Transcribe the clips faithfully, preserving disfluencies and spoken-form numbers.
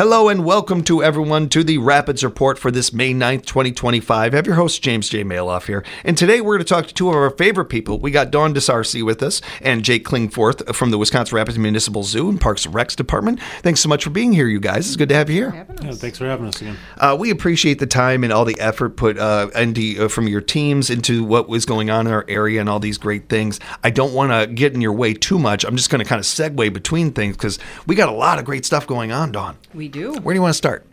Hello and welcome to everyone to the Rapids Report for this May ninth, twenty twenty-five. I have your host, James J. Maloff here. And today we're going to talk to two of our favorite people. We got Dawn DeSarcy with us and Jake Klingforth from the Wisconsin Rapids Municipal Zoo and Parks and Recs Department. Thanks so much for being here, you guys. It's good to have you here. Yeah, thanks for having us again. Uh, we appreciate the time and all the effort put uh, into, uh, from your teams into what was going on in our area and all these great things. I don't want to get in your way too much. I'm just going to kind of segue between things because we got a lot of great stuff going on, Dawn. We do. Where do you want to start?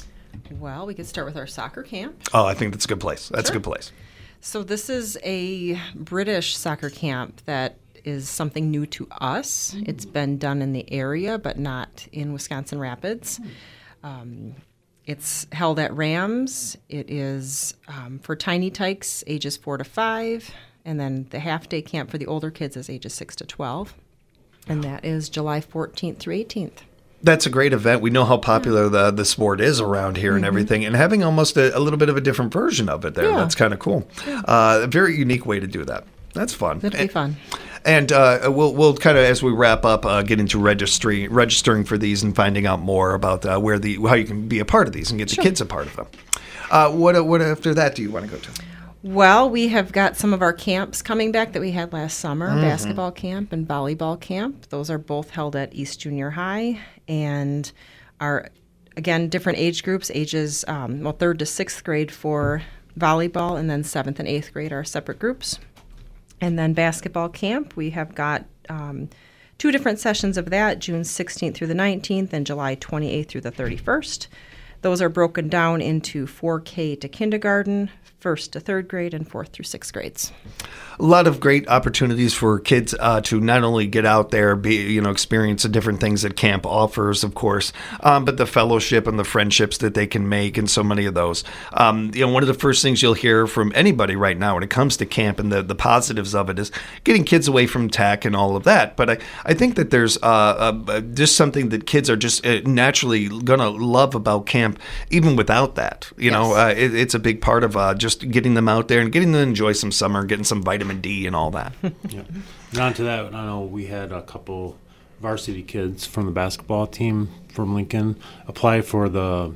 Well, we could start with our soccer camp. Oh, I think that's a good place. That's Sure. a good place. So this is a British soccer camp that is something new to us. Mm-hmm. It's been done in the area, but not in Wisconsin Rapids. Mm-hmm. Um, it's held at Rams. It is um, for tiny tykes, ages four to five, and then the half-day camp for the older kids is ages six to twelve, and that is July fourteenth through eighteenth. That's a great event. We know how popular the, the sport is around here, mm-hmm. and everything, and having almost a, a little bit of a different version of it there. Yeah. That's kind of cool. Yeah. Uh, a very unique way to do that. That's fun. It'll be fun. And uh, we'll we'll kind of, as we wrap up, uh, get into registry, registering for these and finding out more about uh, where the how you can be a part of these and get Sure. the kids a part of them. Uh, what what after that do you want to go to? Well, we have got some of our camps coming back that we had last summer, Mm-hmm. basketball camp and volleyball camp. Those are both held at East Junior High and are, again, different age groups, ages, um, well, third to sixth grade for volleyball, and then seventh and eighth grade are separate groups. And then basketball camp, we have got um, two different sessions of that, June sixteenth through the nineteenth and July twenty-eighth through the thirty-first. Those are broken down into four K to kindergarten, first to third grade, and fourth through sixth grades. A lot of great opportunities for kids uh, to not only get out there, be you know, experience the different things that camp offers, of course, um, but the fellowship and the friendships that they can make, and so many of those. Um, you know, one of the first things you'll hear from anybody right now when it comes to camp and the, the positives of it is getting kids away from tech and all of that. But I, I think that there's uh, uh, just something that kids are just uh, naturally going to love about camp, even without that. You Yes. know, uh, it, it's a big part of uh, just getting them out there and getting them to enjoy some summer, getting some vitamin D and all that. Yeah. And on to that, I know we had a couple varsity kids from the basketball team from Lincoln apply for the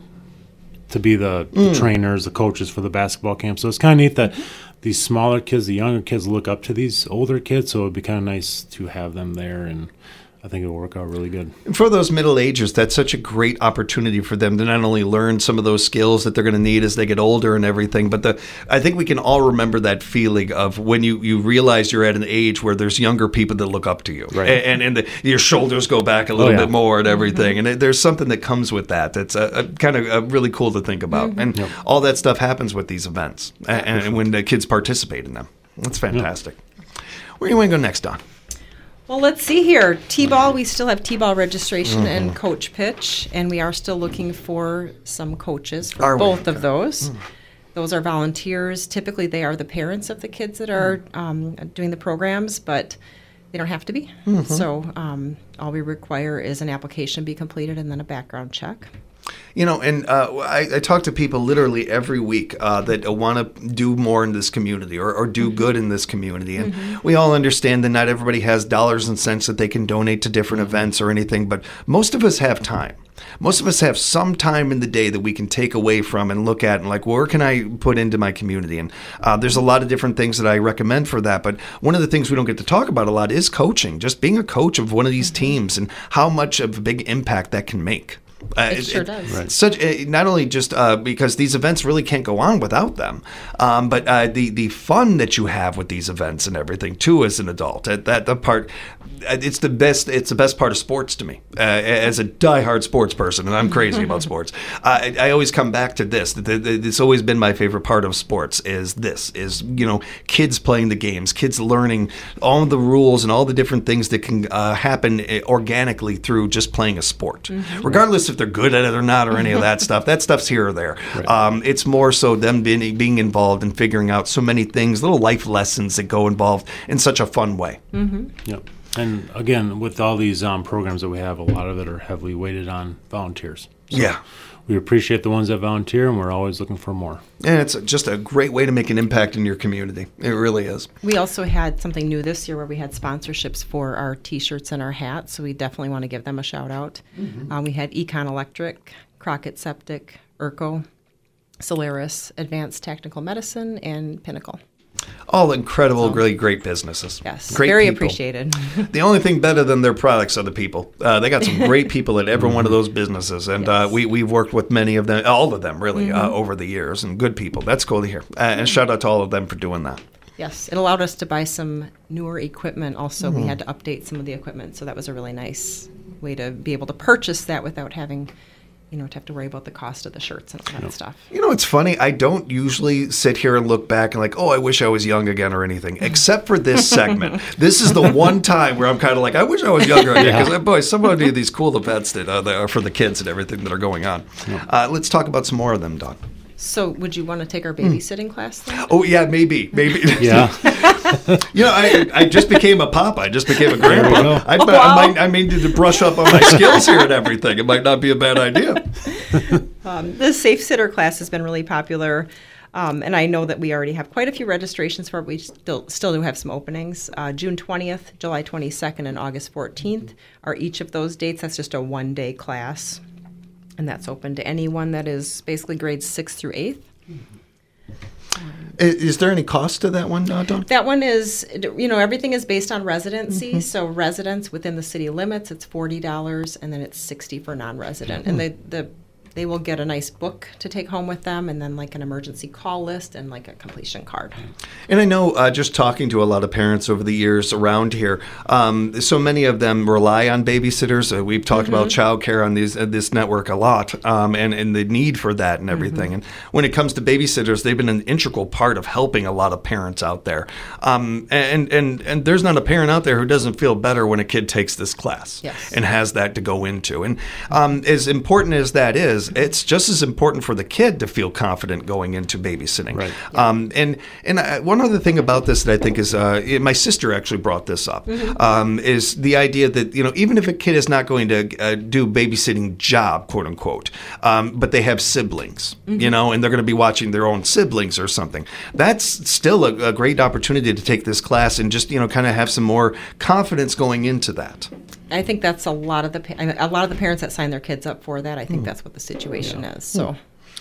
to be the, the Mm. trainers, the coaches for the basketball camp. So it's kind of neat that these smaller kids, the younger kids, look up to these older kids. So it'd be kind of nice to have them there, and I think it'll work out really good. For those middle agers, that's such a great opportunity for them to not only learn some of those skills that they're going to need as they get older and everything, but the I think we can all remember that feeling of when you, you realize you're at an age where there's younger people that look up to you. Right. And, and the, your shoulders go back a little Oh, yeah. bit more and everything. Mm-hmm. And it, there's something that comes with that that's a, a kind of a really cool to think about. Mm-hmm. And Yep. all that stuff happens with these events and, and when the kids participate in them. That's fantastic. Yep. Where do you want to go next, Don? Well, let's see here. T-ball, we still have T-ball registration mm-hmm. and coach pitch, and we are still looking for some coaches for Are we? both of Okay. those. Mm. Those are volunteers. Typically, they are the parents of the kids that are um, doing the programs, but they don't have to be. Mm-hmm. So um, all we require is an application be completed and then a background check. You know, and uh, I, I talk to people literally every week uh, that uh, want to do more in this community or, or do mm-hmm. good in this community. And mm-hmm. we all understand that not everybody has dollars and cents that they can donate to different events or anything, but most of us have time. Most of us have some time in the day that we can take away from and look at and like, where can I put into my community? And uh, there's a lot of different things that I recommend for that. But one of the things we don't get to talk about a lot is coaching, just being a coach of one of these mm-hmm. teams and how much of a big impact that can make. Uh, it, it sure does. Right. Such uh, not only just uh, because these events really can't go on without them, um, but uh, the the fun that you have with these events and everything too as an adult. That that the part, it's the best. It's the best part of sports to me uh, as a diehard sports person, and I'm crazy about sports. I, I always come back to this. It's always been my favorite part of sports. Is this is you know kids playing the games, kids learning all the rules and all the different things that can uh, happen organically through just playing a sport, mm-hmm. regardless if they're good at it or not or any of that stuff. That stuff's here or there. Right. Um, it's more so them being, being involved and figuring out so many things, little life lessons that go involved in such a fun way. Mm-hmm. Yep. And again, with all these um, programs that we have, a lot of it are heavily weighted on volunteers. So Yeah. we appreciate the ones that volunteer, and we're always looking for more. And it's just a great way to make an impact in your community. It really is. We also had something new this year where we had sponsorships for our T-shirts and our hats, so we definitely want to give them a shout out. Mm-hmm. Um, we had Econ Electric, Crockett Septic, Urco, Solaris, Advanced Technical Medicine, and Pinnacle. All incredible, so, really great businesses. Yes, great very people. appreciated. The only thing better than their products are the people. Uh, they got some great people at every one of those businesses, and yes. uh, we we've worked with many of them, all of them really, mm-hmm. uh, over the years, and good people. That's cool to hear. Uh, and shout out to all of them for doing that. Yes, it allowed us to buy some newer equipment. Also, mm-hmm. we had to update some of the equipment, so that was a really nice way to be able to purchase that without having, you know, to have to worry about the cost of the shirts and all that yep. stuff. You know, it's funny. I don't usually sit here and look back and like, oh, I wish I was young again or anything, except for this segment. This is the one time where I'm kind of like, I wish I was younger again because, yeah. boy, some of these cool events that uh, that are for the kids and everything that are going on. Yeah. Uh, let's talk about some more of them, Dawn. So would you want to take our babysitting mm. class then? Oh, yeah, maybe. Maybe. Yeah. You know, I I just became a papa. I just became a grandpa. I, oh, wow. I, might, I may need to brush up on my skills here and everything. It might not be a bad idea. Um, the Safe Sitter class has been really popular. Um, and I know that we already have quite a few registrations for it. We still still do have some openings. Uh, June twentieth, July twenty-second, and August fourteenth are each of those dates. That's just a one-day class. And that's open to anyone that is basically grades sixth through eighth. Is there any cost to that one, Dawn? That one is, you know, everything is based on residency. Mm-hmm. So residents within the city limits, it's forty dollars, and then it's sixty dollars for non-resident. Mm-hmm. And the, the they will get a nice book to take home with them, and then like an emergency call list and like a completion card. And I know uh, just talking to a lot of parents over the years around here, um, so many of them rely on babysitters. Uh, we've talked mm-hmm. about childcare on these uh, this network a lot, um, and, and the need for that and everything. Mm-hmm. And when it comes to babysitters, they've been an integral part of helping a lot of parents out there. Um, and, and, and there's not a parent out there who doesn't feel better when a kid takes this class yes. and has that to go into. And um, as important as that is, it's just as important for the kid to feel confident going into babysitting. Right. Um, and and I, one other thing about this that I think is, uh, my sister actually brought this up, mm-hmm. um, is the idea that, you know, even if a kid is not going to uh, do babysitting job, quote unquote, um, but they have siblings, mm-hmm. you know, and they're going to be watching their own siblings or something, that's still a, a great opportunity to take this class and just, you know, kind of have some more confidence going into that. I think that's a lot of the pa- a lot of the parents that sign their kids up for that. I think mm. that's what the situation yeah. is. So,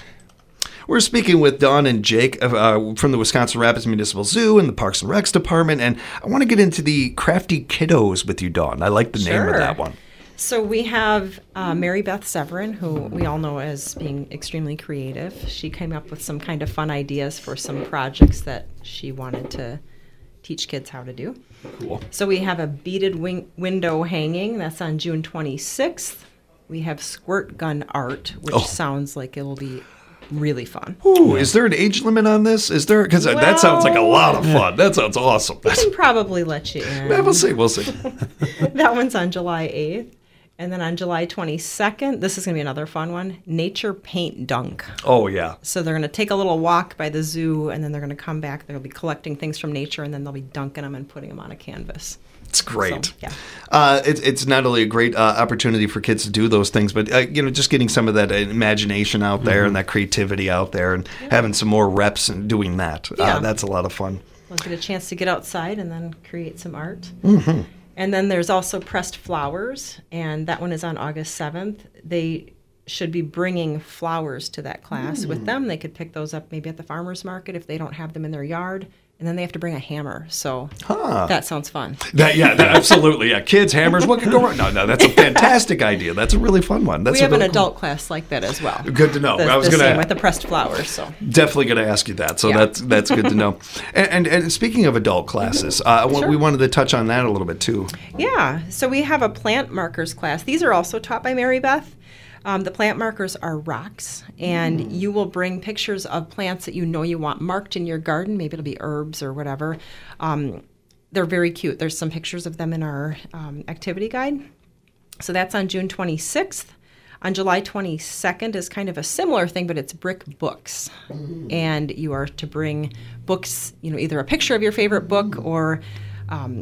we're speaking with Dawn and Jake uh, from the Wisconsin Rapids Municipal Zoo and the Parks and Recs Department, and I want to get into the Crafty Kiddos with you, Dawn. I like the sure. name of that one. So we have uh, Mary Beth Severin, who we all know as being extremely creative. She came up with some kind of fun ideas for some projects that she wanted to teach kids how to do. Cool. So we have a beaded wing- window hanging. That's on June twenty-sixth. We have squirt gun art, which oh. sounds like it'll be really fun. Ooh, is there an age limit on this? Is there? Because well, that sounds like a lot of fun. That sounds awesome. We can probably let you in. Yeah, we'll see. We'll see. That one's on July eighth. And then on July twenty-second, this is going to be another fun one, Nature Paint Dunk. Oh, yeah. So they're going to take a little walk by the zoo, and then they're going to come back. They'll be collecting things from nature, and then they'll be dunking them and putting them on a canvas. It's great. So, yeah. Uh, it, it's not only a great uh, opportunity for kids to do those things, but uh, you know, just getting some of that imagination out there mm-hmm. and that creativity out there, and yeah. having some more reps and doing that. Yeah. Uh, that's a lot of fun. We'll get a chance to get outside and then create some art. Mm-hmm. And then there's also Pressed Flowers, and that one is on August seventh. They should be bringing flowers to that class mm. with them. They could pick those up maybe at the farmer's market if they don't have them in their yard. And then they have to bring a hammer. So huh. that sounds fun. That, yeah, that, absolutely. Yeah, kids, hammers, what could go wrong? No, no, that's a fantastic idea. That's a really fun one. That's we have really an adult cool. class like that as well. Good to know. The, I was the going same with the pressed flowers. So definitely going to ask you that. So yeah. that's that's good to know. And, and, and speaking of adult classes, uh, sure. we wanted to touch on that a little bit too. Yeah. So we have a plant markers class. These are also taught by Mary Beth. Um, the plant markers are rocks, and mm. you will bring pictures of plants that you know you want marked in your garden. Maybe it'll be herbs or whatever. Um, they're very cute. There's some pictures of them in our um, activity guide. So that's on June twenty-sixth. On July twenty-second is kind of a similar thing, but it's brick books. Mm. And you are to bring books, you know, either a picture of your favorite book or um,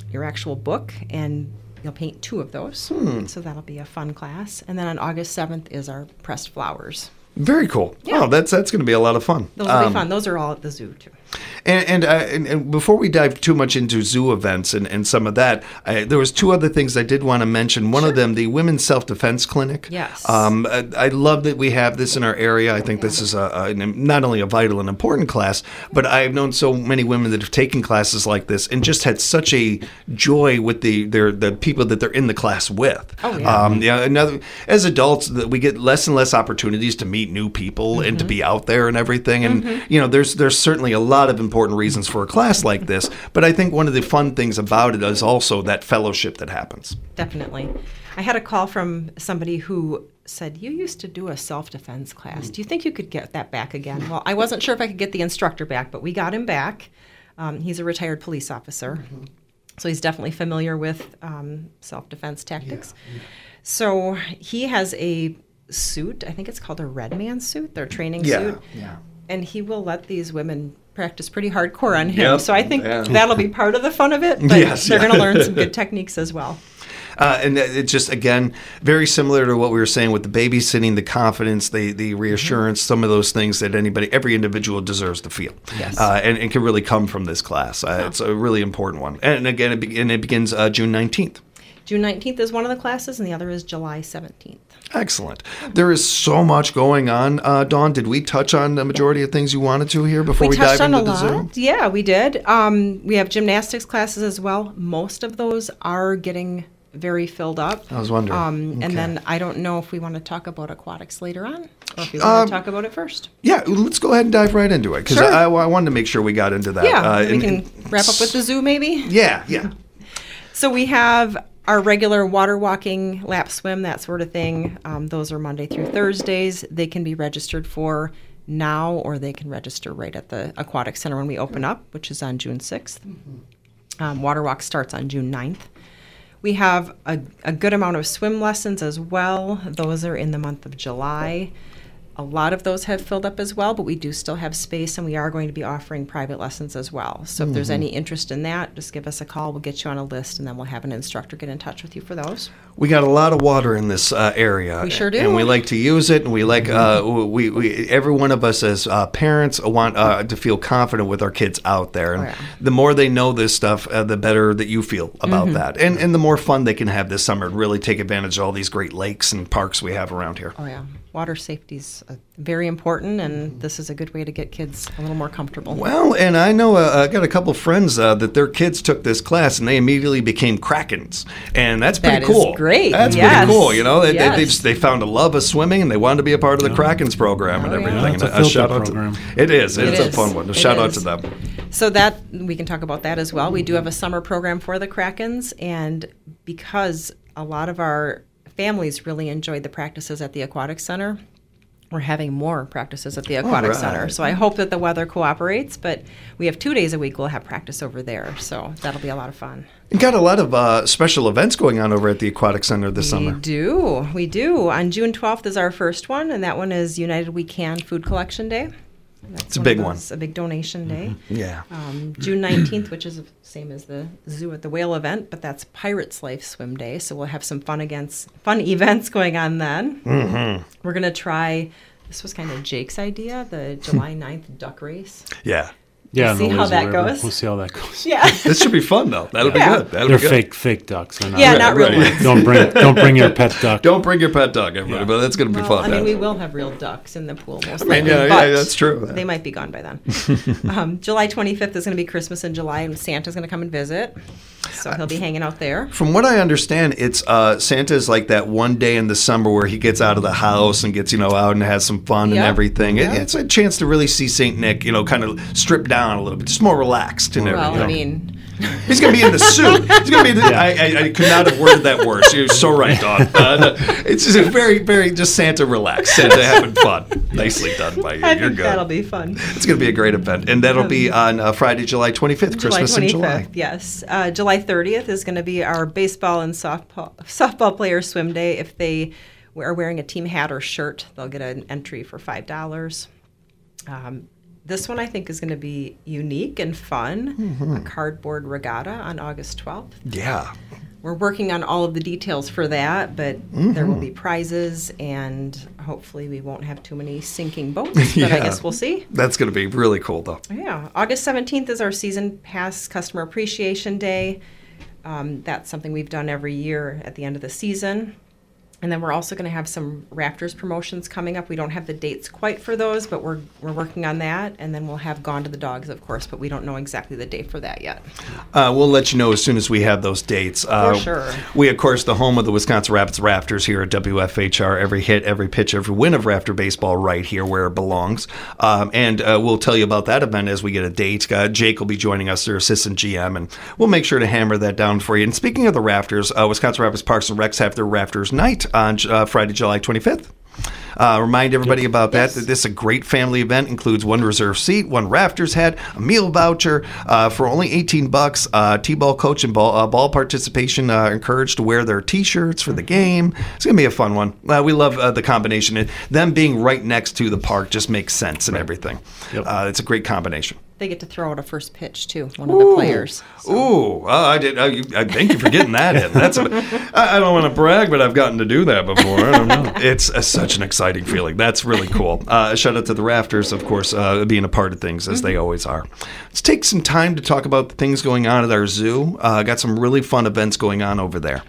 your actual book, and you'll paint two of those. Hmm. So that'll be a fun class. And then on August seventh is our pressed flowers. Very cool. Yeah. Oh, that's that's going to be a lot of fun. Those will Um, be fun. Those are all at the zoo, too. And and, uh, and and before we dive too much into zoo events and, and some of that, I, there was two other things I did want to mention. One of them, the Women's Self-Defense Clinic. Yes. Um, I, I love that we have this in our area. I think this is a, a, not only a vital and important class, but I've known so many women that have taken classes like this and just had such a joy with the their the people that they're in the class with. Oh, yeah. Um, yeah. Another, as adults, that we get less and less opportunities to meet new people Mm-hmm. and to be out there and everything. And you know, there's there's certainly a lot of important reasons for a class like this. But I think one of the fun things about it is also that fellowship that happens. Definitely. I had a call from somebody who said, you used to do a self-defense class. Do you think you could get that back again? Well, I wasn't sure if I could get the instructor back, but we got him back. Um, he's a retired police officer, mm-hmm. so he's definitely familiar with um, self-defense tactics. Yeah, yeah. So he has a suit. I think it's called a Red Man suit, their training yeah, suit. Yeah. And he will let these women practice pretty hardcore on him. Yep. So I think Yeah. that'll be part of the fun of it, but Yes, they're yeah. going to learn some good techniques as well. Uh, and it's just, again, very similar to what we were saying with the babysitting, the confidence, the the reassurance, some of those things that anybody, every individual deserves to feel. Yes. Uh, and it can really come from this class. Uh, It's a really important one. And again, it, be- and it begins uh, June nineteenth. June nineteenth is one of the classes, and the other is July seventeenth. Excellent. There is so much going on. Uh, Dawn, did we touch on the majority of things you wanted to here before we, we touched dive on into a the lot. zoo? Yeah, we did. Um, we have gymnastics classes as well. Most of those are getting very filled up. I was wondering. Um, Okay. And then I don't know if we want to talk about aquatics later on, or if we want Um, to talk about it first. Yeah, let's go ahead and dive right into it because Sure. I, I wanted to make sure we got into that. Yeah, Uh, we and- can and- wrap up with the zoo maybe. Yeah, yeah. So we have our regular water walking, lap swim, that sort of thing. Um, those are Monday through Thursdays. They can be registered for now, or they can register right at the Aquatic Center when we open up, which is on June sixth. Um, water walk starts on June ninth. We have a, a good amount of swim lessons as well. Those are in the month of July. A lot of those have filled up as well, but we do still have space, and we are going to be offering private lessons as well. So if there's any interest in that, just give us a call. We'll get you on a list, and then we'll have an instructor get in touch with you for those. We got a lot of water in this uh, area. We sure do. And we like to use it, and we like, uh, we, we, every one of us as uh, parents want uh, to feel confident with our kids out there. And Oh, yeah. the more they know this stuff, uh, the better that you feel about Mm-hmm. that. And, and the more fun they can have this summer and really take advantage of all these great lakes and parks we have around here. Oh, yeah. Water safety is uh, very important, and this is a good way to get kids a little more comfortable. Well, and I know uh, I got a couple friends uh, that their kids took this class and they immediately became Krakens, and that's pretty That is cool. great. That's Yes. pretty cool. You know, they, they, they Yes. just they found a love of swimming and they wanted to be a part of the Krakens program and Oh, yeah. everything. Yeah, it's and a field shout trip out program. to it is. It It's a is. fun one. A It shout out is. to them. So that we can talk about that as well. We do have a summer program for the Krakens, and because a lot of our families really enjoyed the practices at the Aquatic Center, we're having more practices at the Aquatic right. Center. So I hope that the weather cooperates, but we have two days a week we'll have practice over there. So that'll be a lot of fun. You got a lot of uh, special events going on over at the Aquatic Center this We summer. do. We do. On June twelfth is our first one, and that one is United We Can Food Collection Day. That's It's a big one. those- A big donation day. Yeah. Um, June nineteenth, which is the same as the zoo at the whale event, but that's Pirates Life Swim Day. So we'll have some fun against fun events going on then. Mm-hmm. We're going to try, this was kind of Jake's idea, the July ninth duck race. Yeah. Yeah, See in the how lazy that river. goes? We'll see how that goes. Yeah. This should be fun though. That'll Yeah. be good. That'll They're be good. fake, fake ducks. They're not Yeah, Right, not real right. ones. Don't bring, don't bring your pet duck. Don't bring your pet dog, everybody, Yeah. but that's going to be Well, fun. I mean, yeah. we will have real ducks in the pool most I mean, likely, yeah, but yeah, that's true. they might be gone by then. um, July twenty-fifth is going to be Christmas in July, and Santa's going to come and visit. So he'll be hanging out there. From what I understand, it's uh, Santa's like that one day in the summer where he gets out of the house and gets, you know, out and has some fun and Yep. everything. It- Yep. it's a chance to really see Saint Nick, you know, kind of strip down a little bit, just more relaxed and Well, everything. I mean, He's going to be in the suit. He's going to be. The, I, I, I could not have worded that worse. You're so right, Don. Uh, it's just a very, very just Santa relaxed, Santa having fun. Nicely done by you. I You're think good. that'll be fun. It's going to be a great event, and that'll be on uh, Friday, July twenty-fifth, Christmas in July. Yes. Uh, July thirtieth is going to be our baseball and softball softball player swim day. If they are wearing a team hat or shirt, they'll get an entry for five dollars. Um, this one I think is going to be unique and fun. Mm-hmm. A cardboard regatta on August twelfth. Yeah. We're working on all of the details for that, but mm-hmm. there will be prizes, and hopefully we won't have too many sinking boats, but yeah. I guess we'll see. That's going to be really cool, though. Yeah. August seventeenth is our Season Pass Customer Appreciation Day. Um, that's something we've done every year at the end of the season. And then we're also going to have some Raptors promotions coming up. We don't have the dates quite for those, but we're we're working on that. And then we'll have Gone to the Dogs, of course, but we don't know exactly the date for that yet. Uh, we'll let you know as soon as we have those dates. Uh, for sure. We, of course, the home of the Wisconsin Rapids Raptors here at W F H R. Every hit, every pitch, every win of Raptor baseball right here where it belongs. Um, and uh, we'll tell you about that event as we get a date. Uh, Jake will be joining us, their assistant G M, and we'll make sure to hammer that down for you. And speaking of the Raptors, uh, Wisconsin Rapids Parks and Recs have their Raptors Night on uh, Friday, July twenty-fifth. Uh, remind everybody yep. about that. Yes. That this is a great family event. Includes one reserve seat, one Raptors hat, a meal voucher uh, for only eighteen bucks. Uh, T-ball coach and ball, uh, ball participation uh, encouraged to wear their T-shirts for the game. It's gonna be a fun one. Uh, we love uh, the combination. And them being right next to the park just makes sense and right. everything. Yep. Uh, it's a great combination. They get to throw out a first pitch too. One of Ooh. the players. So. Ooh, uh, I did. Uh, you, I thank you for getting that in. That's. A, I, I don't want to brag, but I've gotten to do that before. I don't know. It's a, such an exciting feeling. That's really cool. Uh, shout out to the Rafters, of course, uh, being a part of things as mm-hmm. they always are. Let's take some time to talk about the things going on at our zoo. Uh, got some really fun events going on over there.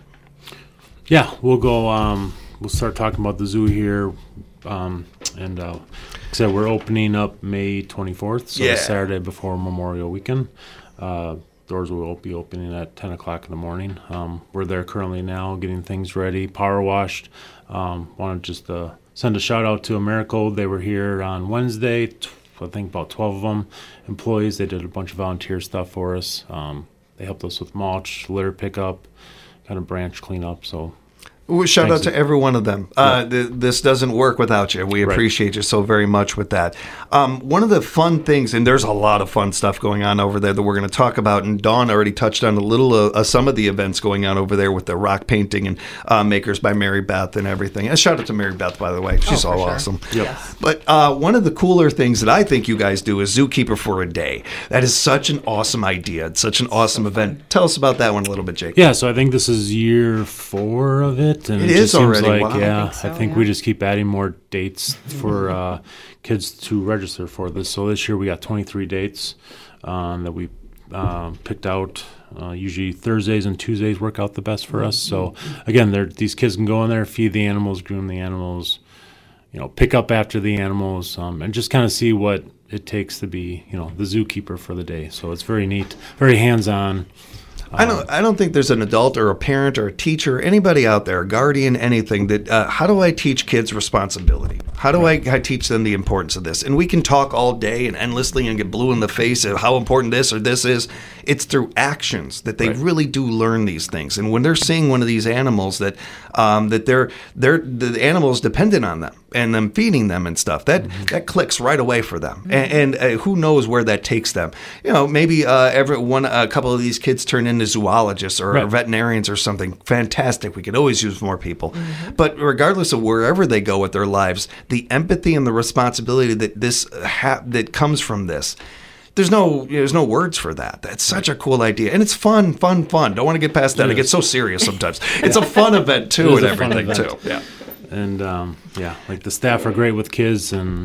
Yeah, we'll go. Um, we'll start talking about the zoo here, um, and. Uh, So we're opening up May twenty-fourth, so yeah. the Saturday before Memorial Weekend. Uh, doors will be opening at ten o'clock in the morning. Um, we're there currently now getting things ready, power washed. Um, want to just uh, send a shout out to Americold. They were here on Wednesday, t- I think about twelve of them employees. They did a bunch of volunteer stuff for us. Um, they helped us with mulch, litter pickup, kind of branch cleanup, so... Well, shout Thanks. out to every one of them. Uh, th- this doesn't work without you. We appreciate right. you so very much with that. Um, one of the fun things, and there's a lot of fun stuff going on over there that we're going to talk about, and Dawn already touched on a little uh, uh, some of the events going on over there with the rock painting and uh, Makers by Mary Beth and everything. And shout out to Mary Beth, by the way. She's oh, all sure. awesome. Yep. Yes. But uh, one of the cooler things that I think you guys do is Zookeeper for a Day. That is such an awesome idea. It's such an awesome so event. Fun. Tell us about that one a little bit, Jake. Yeah, so I think this is year four of it. And it, it is just already. Like, wow. yeah, I think, so, I think yeah. we just keep adding more dates for uh, kids to register for this. So this year we got twenty-three dates um, that we um, picked out. Uh, usually Thursdays and Tuesdays work out the best for us. So again, these kids can go in there, feed the animals, groom the animals, you know, pick up after the animals, um, and just kind of see what it takes to be, you know, the zookeeper for the day. So it's very neat, very hands-on. I don't. I don't think there's an adult or a parent or a teacher, anybody out there, a guardian, anything that. Uh, how do I teach kids responsibility? How do I, I teach them the importance of this? And we can talk all day and endlessly and get blue in the face of how important this or this is. It's through actions that they right. really do learn these things. And when they're seeing one of these animals that um, that they're they're the animals dependent on them and them feeding them and stuff, that mm-hmm. that clicks right away for them. Mm-hmm. And, and uh, who knows where that takes them? You know, maybe uh, every one a couple of these kids turn into zoologists or, right. or veterinarians or something. Fantastic. We could always use more people. Mm-hmm. But regardless of wherever they go with their lives, the empathy and the responsibility that this ha- that comes from this, there's no there's no words for that. That's such a cool idea, and it's fun, fun, fun. Don't want to get past that. It, it gets so serious sometimes. It's a fun event too, and everything too. Yeah, and um, yeah, like the staff are great with kids and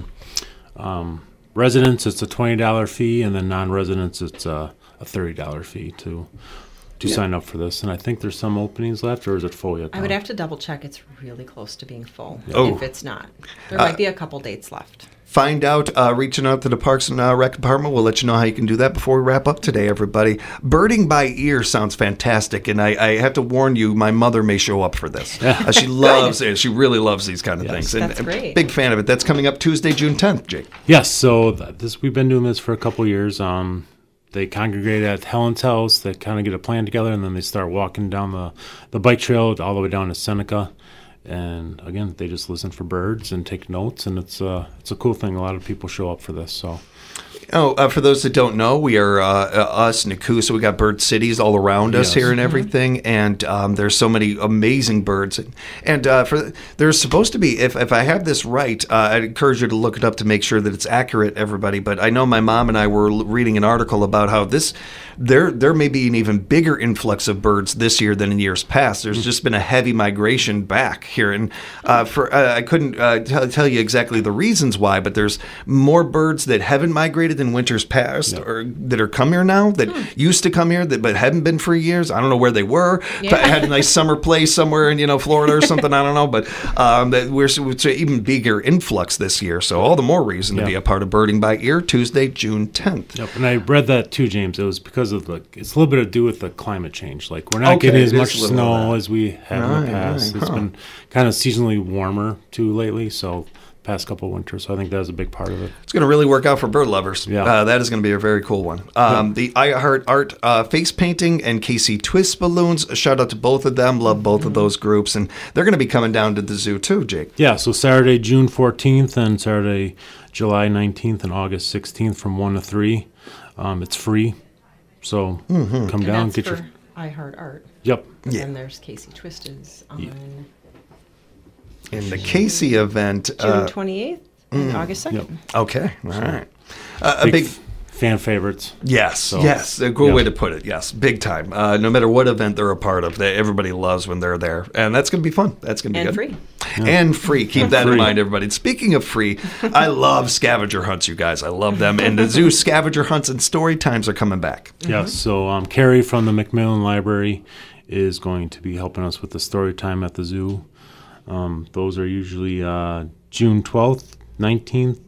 um, residents. It's a twenty dollar fee, and then non-residents it's a, a thirty dollar fee to to yeah. sign up for this. And I think there's some openings left, or is it full yet? I would have to double check. It's really close to being full. Yeah. Oh. If it's not, there might uh, be a couple dates left. Find out, uh, reaching out to the Parks and uh, Rec Department. We'll let you know how you can do that before we wrap up today, everybody. Birding by ear sounds fantastic, and I, I have to warn you, my mother may show up for this. Uh, she loves it. She really loves these kind of yes. things. And, That's great. Big fan of it. That's coming up Tuesday, June tenth, Jake. Yes, so this we've been doing this for a couple of years. Um, they congregate at Helen's house. They kind of get a plan together, and then they start walking down the, the bike trail all the way down to Seneca. And again, they just listen for birds and take notes, and it's uh, it's a cool thing. A lot of people show up for this. So, Oh, uh, for those that don't know, we are uh, uh, us, Naku, so we got bird cities all around us Yes. here and everything, and um, there's so many amazing birds. And, and uh, for there's supposed to be, if, if I have this right, uh, I'd encourage you to look it up to make sure that it's accurate, everybody. But I know my mom and I were l- reading an article about how this there there may be an even bigger influx of birds this year than in years past. There's just been a heavy migration back here, and uh, for uh, I couldn't uh, tell, tell you exactly the reasons why, but there's more birds that haven't migrated in winters past, Yep. or that are come here now that used to come here that but hadn't been for years. I don't know where they were. Yeah. But had a nice summer place somewhere in you know Florida or something. I don't know, but um, that we're it's an even bigger influx this year. So all the more reason Yeah. to be a part of Birding by Ear, Tuesday, June tenth. Yep, and I read that too, James. It was because of the. It's a little bit to do with the climate change. Like we're not Okay, getting it as is much a little of snow that. as we have in Right, the past. right, It's huh. been kind of seasonally warmer too lately. So past couple of winters. So I think that was a big part of it. It's going to really work out for bird lovers. Yeah. Uh, that is going to be a very cool one. Um, the I Heart Art uh, face painting and Casey Twist balloons. A shout out to both of them. Love both of those groups. And they're going to be coming down to the zoo too, Jake. Yeah. So Saturday, June fourteenth, and Saturday, July nineteenth, and August sixteenth, from one to three. Um, it's free. So Mm-hmm. come And down, that's get for your. I Heart Art. Yep. And Yeah. then there's Casey Twisted on Yeah. In the Casey event. June Uh, twenty-eighth and August second. Yep. okay. All right. Uh, a Big, big. f- fan favorites. Yes, So, yes, a good yeah. way to put it. Yes, big time. Uh, no matter what event they're a part of, they, everybody loves when they're there, and that's going to be fun. That's going to be And good. free. And free. Keep that in Free. mind, everybody. Speaking of free, I love scavenger hunts, you guys. I love them. And the zoo scavenger hunts and story times are coming back. Yes. So um, Carrie from the Macmillan Library is going to be helping us with the story time at the zoo. Um, those are usually uh, June twelfth, nineteenth,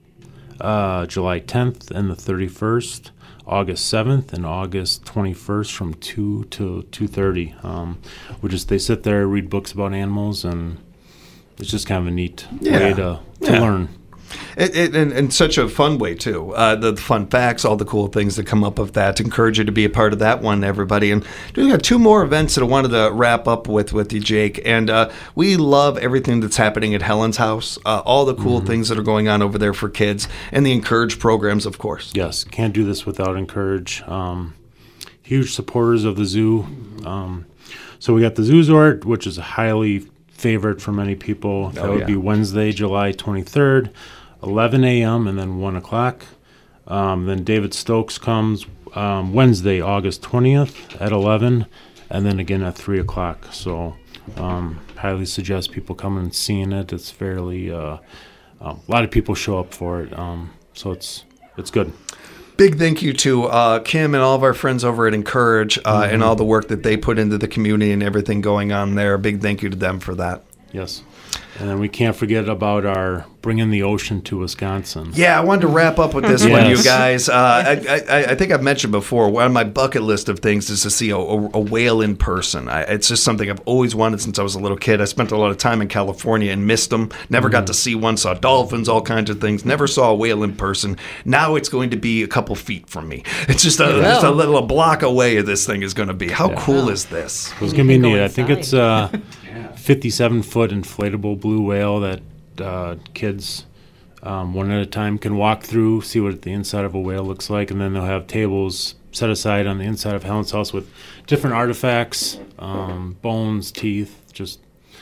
uh, July tenth, and the thirty-first, August seventh, and August twenty-first from two to two thirty. Um, we just they sit there, read books about animals, and it's just kind of a neat Yeah. way to, to Yeah. learn. It, it, and, and such a fun way, too. Uh, the fun facts, all the cool things that come up of that. Encourage you to be a part of that one, everybody. And we got two more events that I wanted to wrap up with with you, Jake. And uh, we love everything that's happening at Helen's House, uh, all the cool things that are going on over there for kids, and the Encourage programs, of course. Yes, can't do this without Encourage. Um, huge supporters of the zoo. Um, so we got the Zoo Resort, which is a highly favorite for many people. That Oh, would yeah. be Wednesday, July twenty-third, eleven a.m. and then one o'clock. Um, then David Stokes comes um, Wednesday, August twentieth at eleven, and then again at three o'clock. So um, highly suggest people coming and seeing it. It's fairly, uh, um, a lot of people show up for it. Um, so it's it's good. Big thank you to uh, Kim and all of our friends over at Encourage uh, and all the work that they put into the community and everything going on there. Big thank you to them for that. Yes. And then we can't forget about our Bringing the Ocean to Wisconsin. Yeah, I wanted to wrap up with this one, Yes. you guys. Uh, I, I, I think I've mentioned before, one of my bucket list of things is to see a, a, a whale in person. I, it's just something I've always wanted since I was a little kid. I spent a lot of time in California and missed them. Never got to see one, saw dolphins, all kinds of things. Never saw a whale in person. Now it's going to be a couple feet from me. It's just a, just a little block away this thing is going to be. How cool is this? It was going to be Go neat. I think inside. it's a fifty-seven foot inflatable blue whale that uh, kids, um, one at a time, can walk through, see what the inside of a whale looks like, and then they'll have tables set aside on the inside of Helen's House with different artifacts, um, bones, teeth, just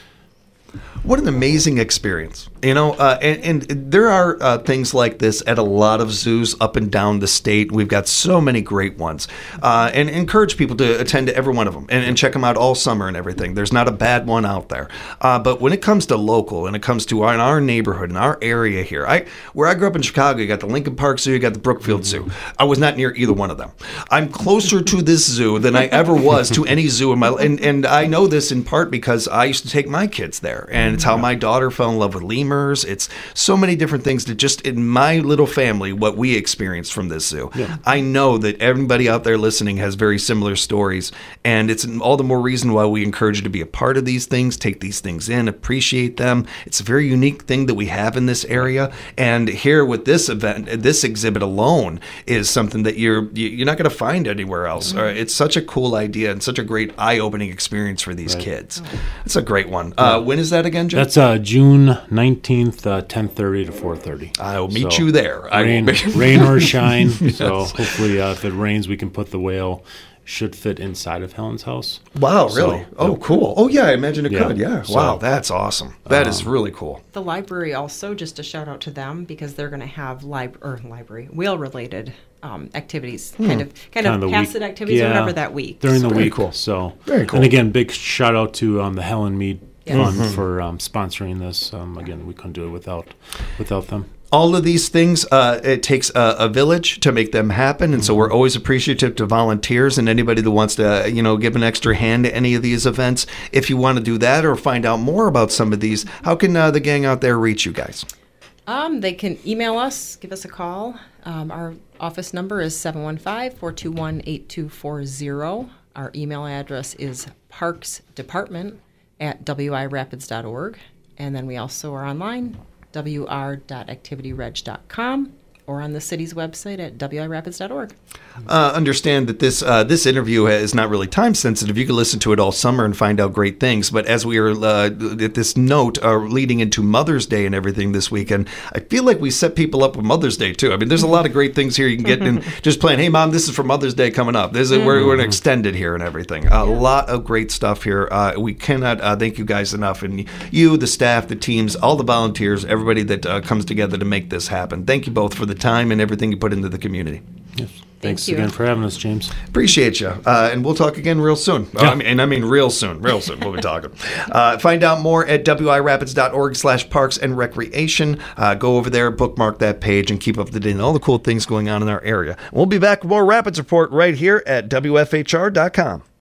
What an amazing experience. You know, uh, and, and there are uh, things like this at a lot of zoos up and down the state. We've got so many great ones. Uh, and encourage people to attend to every one of them and, and check them out all summer and everything. There's not a bad one out there. Uh, but when it comes to local and it comes to our, in our neighborhood, in our area here, I where I grew up in Chicago, you got the Lincoln Park Zoo, you got the Brookfield Zoo. I was not near either one of them. I'm closer to this zoo than I ever was to any zoo in my life. And, and I know this in part because I used to take my kids there. And it's how my daughter fell in love with lemurs. It's so many different things that just in my little family, what we experienced from this zoo. Yeah. I know that everybody out there listening has very similar stories. And it's all the more reason why we encourage you to be a part of these things, take these things in, appreciate them. It's a very unique thing that we have in this area. And here with this event, this exhibit alone is something that you're you're not going to find anywhere else. Mm-hmm. Or it's such a cool idea and such a great eye-opening experience for these Right. kids. It's a great one. Uh, when is is that again, Jim? That's uh, June nineteenth, uh, ten thirty to four thirty. I will meet So, you there. I Rain, will be- rain or shine. So hopefully, uh, if it rains, we can put the whale. Should fit inside of Helen's house. Wow, So, really? Oh, yep. cool. Oh, yeah, I imagine it Yeah. could. Yeah. So, wow, that's awesome. That is um, really cool. The library also, just a shout out to them because they're going to have lib- or library whale related um, activities, kind of kind, Kind of of the pass week- it activities or yeah, whatever that week. during the Very week. cool. So Very cool. And again, big shout out to um, the Helen Mead Yes. Fund Mm-hmm. for um, sponsoring this. Um, again, we couldn't do it without without them. All of these things, uh, it takes a, a village to make them happen, and so we're always appreciative to volunteers and anybody that wants to, you know, give an extra hand to any of these events. If you want to do that or find out more about some of these, how can uh, the gang out there reach you guys? Um, they can email us, give us a call. Um, our office number is seven one five, four two one, eight two four zero. Our email address is parksdepartment at w i rapids dot org. And then we also are online, w r dot activity reg dot com, or on the city's website at w i rapids dot org. Uh, understand that this uh, this interview is not really time sensitive. You can listen to it all summer and find out great things. But as we are uh, at this note uh, leading into Mother's Day and everything this weekend, I feel like we set people up with Mother's Day too. I mean, there's a lot of great things here you can get in just playing. Hey, Mom, this is for Mother's Day coming up. This is we're, we're extended here and everything. A lot of great stuff here. Uh, we cannot uh, thank you guys enough, and you, the staff, the teams, all the volunteers, everybody that uh, comes together to make this happen. Thank you both for the time and everything you put into the community. Yes. Thanks you. again for having us, James. Appreciate you. Uh, and we'll talk again real soon. Uh, I mean, and I mean real soon. Real soon. We'll be talking. Uh, find out more at w i rapids dot org slash parks and recreation. Uh, go over there, bookmark that page, and keep up to date on all the cool things going on in our area. We'll be back with more Rapids Report right here at w f h r dot com.